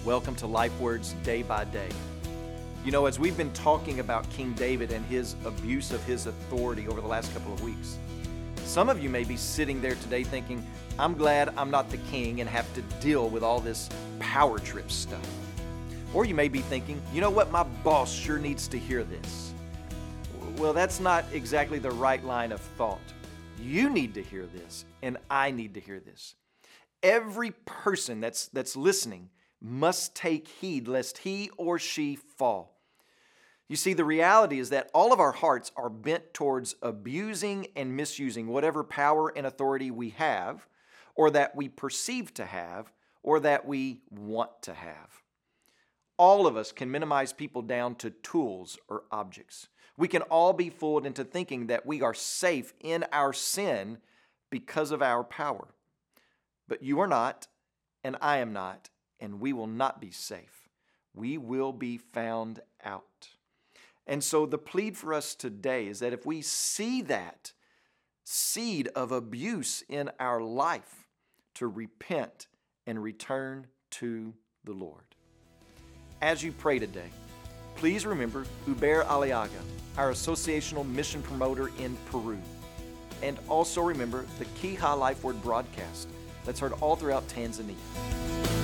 Welcome to Life Words Day by Day. You know, as we've been talking about King David and his abuse of his authority over the last couple of weeks, some of you may be sitting there today thinking, I'm glad I'm not the king and have to deal with all this power trip stuff. Or you may be thinking, you know what, my boss sure needs to hear this. Well, that's not exactly the right line of thought. You need to hear this, and I need to hear this. Every person that's listening must take heed lest he or she fall. You see, the reality is that all of our hearts are bent towards abusing and misusing whatever power and authority we have, or that we perceive to have, or that we want to have. All of us can minimize people down to tools or objects. We can all be fooled into thinking that we are safe in our sin because of our power. But you are not, and I am not, and we will not be safe. We will be found out. And so the plea for us today is that if we see that seed of abuse in our life, to repent and return to the Lord. As you pray today, please remember Hubert Aliaga, our associational mission promoter in Peru. And also remember the Kiha Life Word broadcast that's heard all throughout Tanzania.